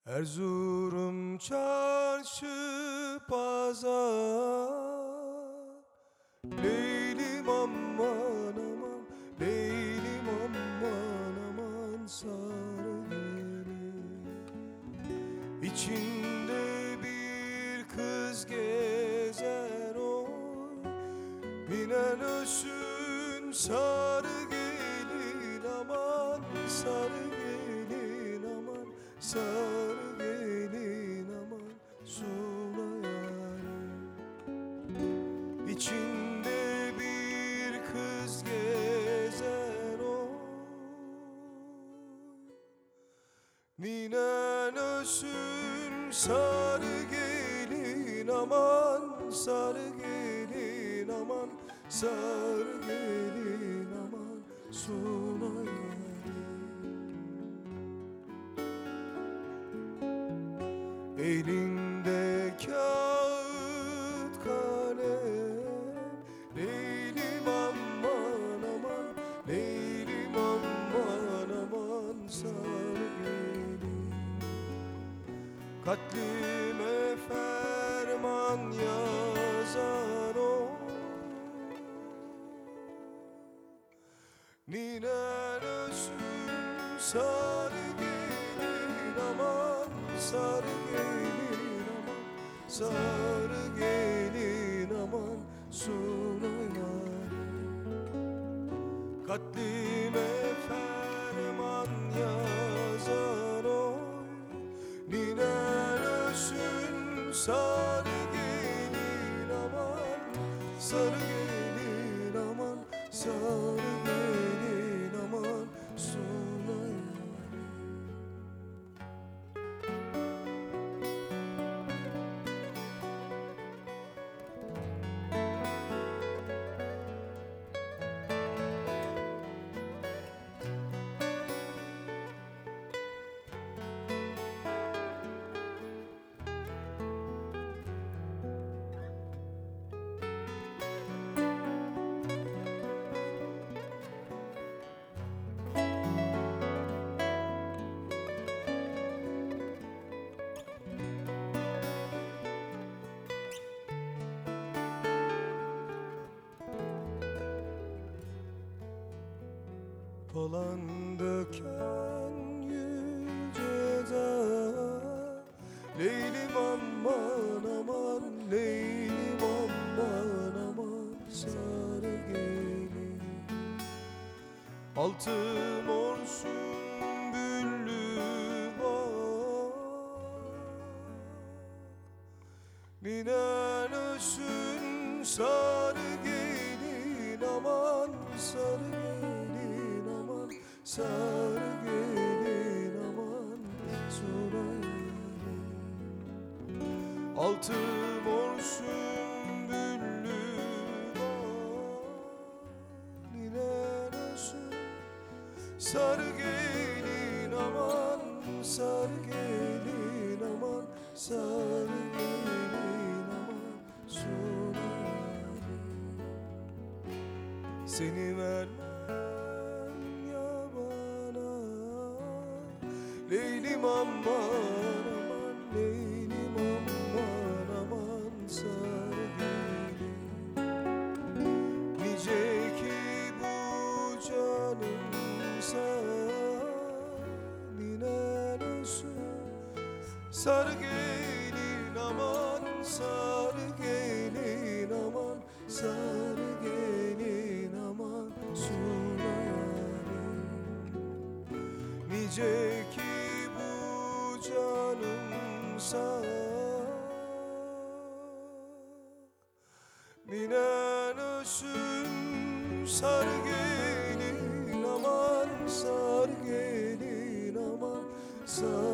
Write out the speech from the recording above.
Erzurum çarşı pazar, Leylim aman aman, Leylim aman aman sarı gelin. İçinde bir kız gezer oy, binen ölsün sarı gelin aman, sarı gelin aman, sarı gelin aman sula yarim. İçinde bir kız gezer oy, ninen ölsün sarı gelin aman, sarı gelin aman, sarı gelin aman sula yarim. Elinde kağıt kalem, Leylim aman aman, Leylim aman aman sarı gelin. Katlime ferman yazar o, ninen ölsün sarı gelin aman, sarı gelin aman, sarı gelin aman sula yarim. Katlime ferman yazar oy, ninen ölsün sarı gelin aman, sarı gelin aman, sarı gelin aman sula yarim. Falan döken yüce dağ, Leylim aman aman, Leylim aman aman sarı gelin. Altı mor sümbüllü bağ, ninen ölsün sarı gelin aman, sarı gelin aman, sarı gelin aman sula yarim. Altı mor sümbüllü bağ, ninen ölsün sarı gelin aman, sarı gelin aman, sarı gelin aman sula yarim. Seni vermem yabana, Leylim aman aman, Leylim aman aman sarı gelin. Nice ki bu canımsa, ninen ölsün sarı gelin aman, sarı gelin aman, sarı gelin aman sula yarim. Nice ki bu canımsa, ninen ölsün sarı gelin aman, sarı gelin aman, sarı